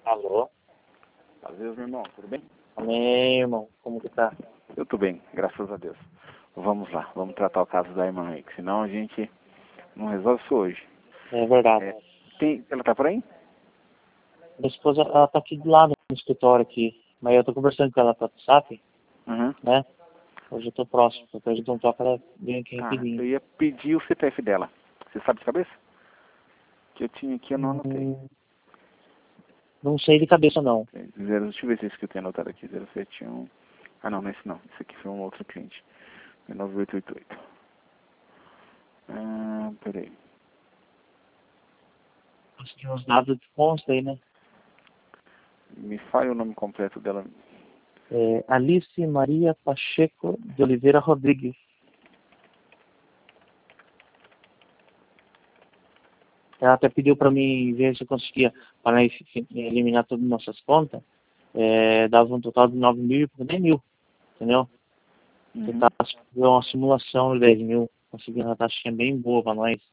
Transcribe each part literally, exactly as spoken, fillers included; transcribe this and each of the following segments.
Alô? Às vezes, meu irmão, tudo bem? Amém, irmão. Como que tá? Eu tô bem, graças a Deus. Vamos lá, vamos tratar o caso da irmã aí, que senão a gente não resolve isso hoje. É verdade. É, tem, ela tá por aí? Minha esposa, ela tá aqui do lado no escritório aqui. Mas eu tô conversando com ela pelo WhatsApp, Uhum. né? Hoje eu tô próximo. Depois de um toque, ela vem aqui Ah, eu rapidinho. ia pedir o C P F dela. Você sabe de cabeça? Que eu tinha aqui, eu não anotei. Hum, não sei de cabeça, não. Zero, deixa eu ver se é esse que eu tenho anotado aqui. zero sete um. Ah, não, não é esse não. Esse aqui foi um outro cliente. nove oito oito oito. Ah, peraí. Consegui uns dados de consta aí, né? Me fale o nome completo dela. É Alice Maria Pacheco de Oliveira Rodrigues. Ela até pediu para mim ver se eu conseguia, para eliminar todas as nossas contas, é, dava um total de nove mil e nem mil, entendeu? Uhum. Tentar fazer uma simulação de dez mil, conseguir uma taxinha bem boa para nós.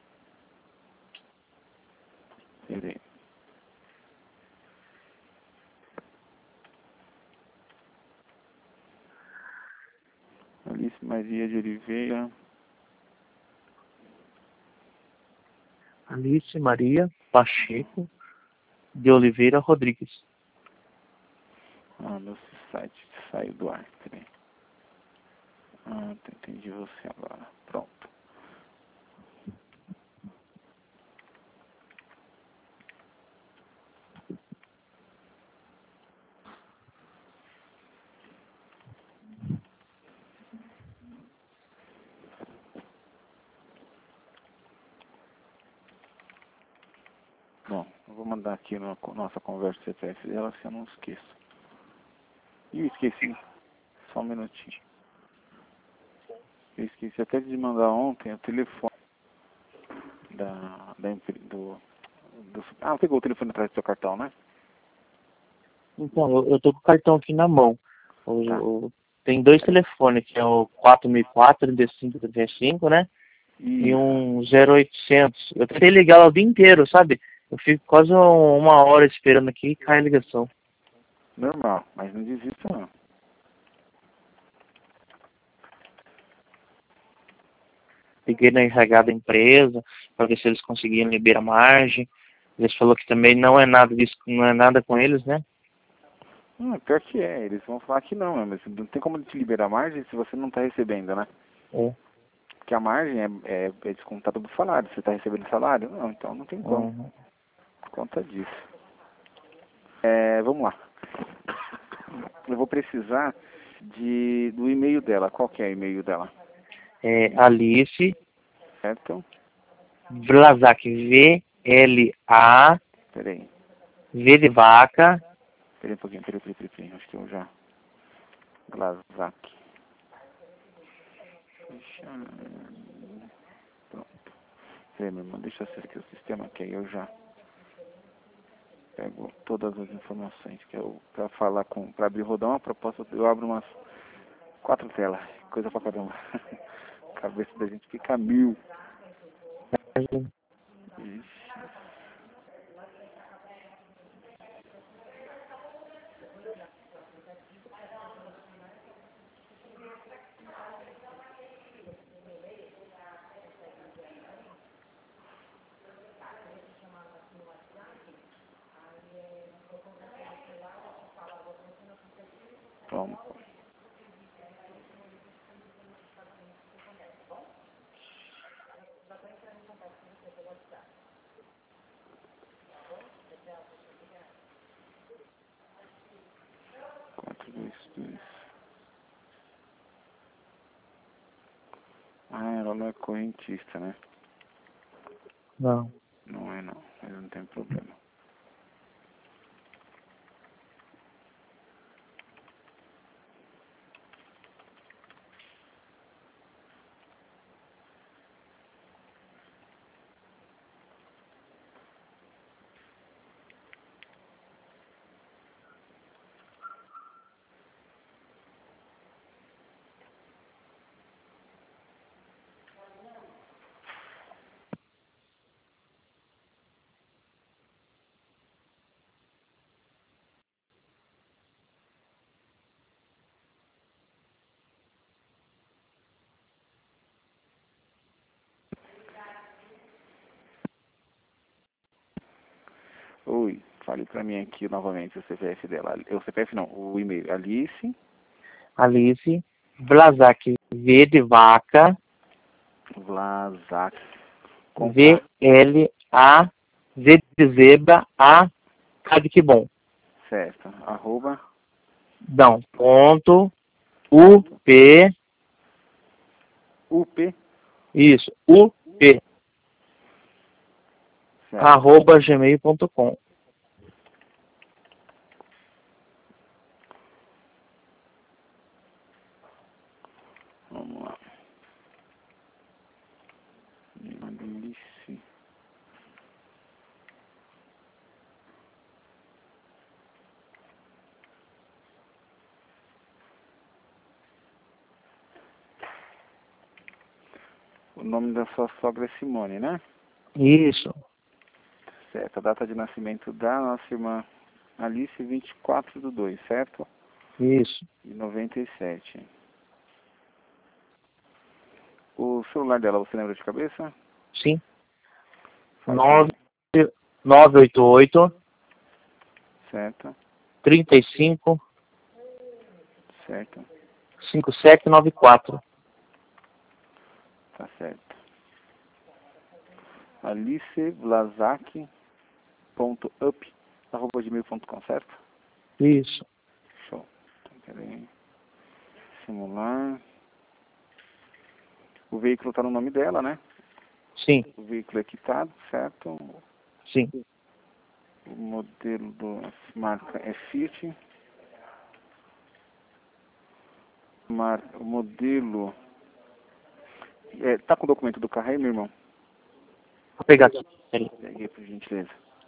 Peraí. Alice Maria de Oliveira. Alice Maria Pacheco de Oliveira Rodrigues. Ah, meu site saiu do ar. Peraí. Ah, entendi você agora. Pronto. Bom, eu vou mandar aqui na co- nossa conversa C P F dela, se eu não esqueço. Ih, eu esqueci. Só um minutinho. Eu esqueci até de mandar ontem o telefone da, da empre- do, do... Ah, pegou o telefone atrás do seu cartão, né? Então, eu, eu tô com o cartão aqui na mão. O, Tá. o- tem dois telefones, que é o quatro mil e quatro, trinta e cinco, trinta e cinco, né? E Isso. um zero oitocentos. Eu tentei ligar ela o dia inteiro, sabe? Eu fico quase um- uma hora esperando aqui e cai a ligação. Normal, mas não desista não. Liguei na R H da empresa para ver se eles conseguiam liberar a margem. Eles falaram que também não é nada disso, não é nada com eles, né? Hum, pior que é, eles vão falar que não, né? Mas não tem como te liberar margem se você não está recebendo, né? É. Porque a margem é, é, é descontada do salário. Você está recebendo salário? Não, então não tem como. Uhum. Por conta disso. É, vamos lá. Eu vou precisar de, do e-mail dela. Qual que é o e-mail dela? É Alice Certo? Vlasak, V L A Peraí. V de vaca. Peraí um pouquinho, peraí, peraí, peraí. peraí. Acho que eu já... Glazak. Deixa... Pronto. Peraí, meu irmão, deixa eu acessar aqui o sistema, que aí eu já pego todas as informações que eu... Pra falar com... Pra abrir rodar uma proposta, eu abro umas quatro telas. Coisa pra caramba. A cabeça da gente fica mil. Ixi. Toma. Quatro, dois, dois. Ah, ela não é correntista, né? Não. Não é não, mas não tem problema. Oi, fale pra mim aqui novamente o C P F dela. O C P F não, o e-mail. Alice. Alice Vlasak, V de vaca, Vlasak. V L A, Z de zebra, A, K de que bom. Certo. Arroba. Não, ponto, U, P, U P. isso, U, P, Certo. arroba gmail ponto com. Vamos lá. Alice. O nome da sua sogra é Simone, né? Isso, Certo. A data de nascimento da nossa irmã Alice, vinte e quatro do dois, certo? isso, De noventa e sete. O celular dela, você lembra de cabeça? sim, Fale pra mim. nove oito oito, Certo. trinta e cinco, Certo. cinquenta e sete noventa e quatro. Tá certo. Alice Vlasak ponto up arroba gmail ponto com, certo? Isso, Show. Então, peraí. Simular. O veículo está no nome dela, né? sim, O veículo é quitado, certo? sim, O modelo da marca é Fiat. Mar... O modelo... É, tá com o documento do carro aí, meu irmão? vou pegar aqui, peraí. Peguei, por gentileza.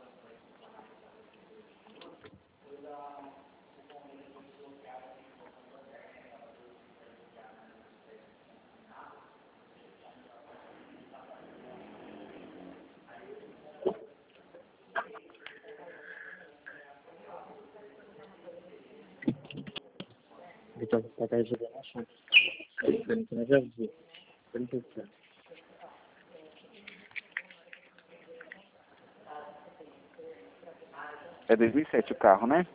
Então, vou pegar resolver o assunto. Eu já vi. trinta e sete. É dois mil e sete o carro, né?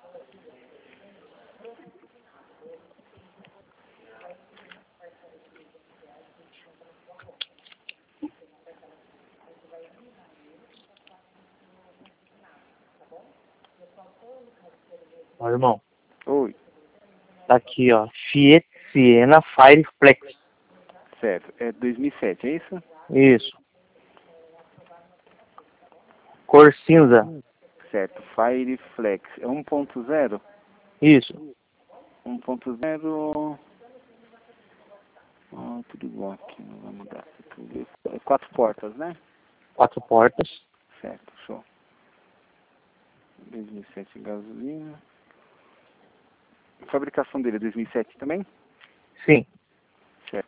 Ó, irmão, Oi. tá aqui, ó, Fiat Siena Fireflex. Certo. É dois mil e sete, é isso? Isso. Cor cinza. Certo. Fireflex. É um ponto zero? Isso. um ponto zero... Ah, tudo igual aqui, não vai mudar. Tudo... É quatro portas, né? Quatro portas. Certo, show. dois mil e sete gasolina. A fabricação dele é dois mil e sete também? Sim. Certo.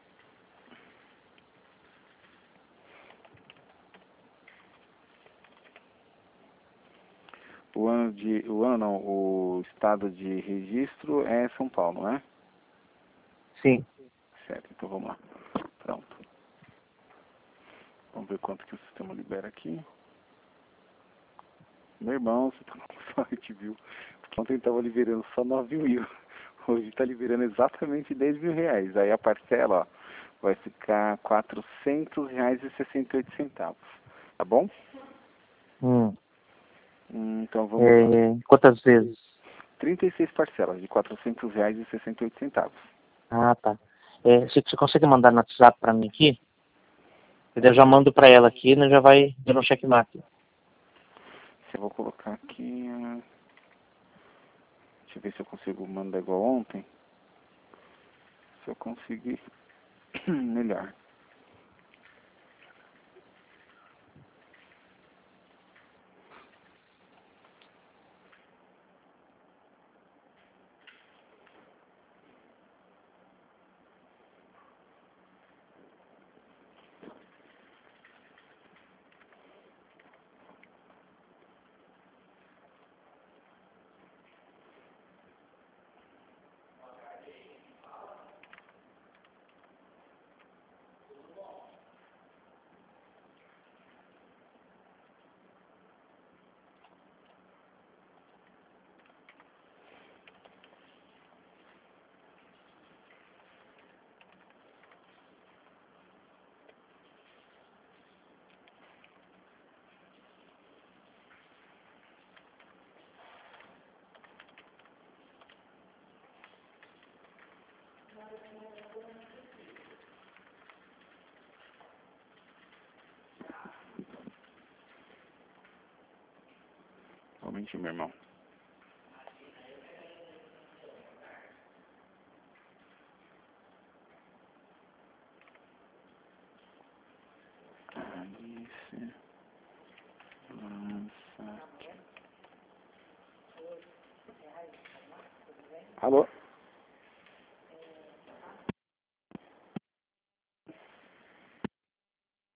O ano de... O ano não, o estado de registro é São Paulo, né? Sim. Certo, então vamos lá. Pronto. Vamos ver quanto que o sistema libera aqui. Meu irmão, você tá com sorte, viu? Porque ontem estava liberando só nove mil. Hoje está liberando exatamente dez mil reais. Aí a parcela, ó, vai ficar quatrocentos reais e sessenta e oito centavos. Tá bom? Hum. Hum, Então vamos lá. É, quantas vezes? trinta e seis parcelas de quatrocentos reais e sessenta e oito centavos. Ah, tá. É, você, você consegue mandar no WhatsApp pra mim aqui? Eu já mando pra ela aqui, né? Já vai dando um checkmate. Se eu vou colocar aqui... ah, Deixa eu ver se eu consigo mandar igual ontem. Se eu conseguir, melhor. Somente meu irmão. Alice. Lança. Alô?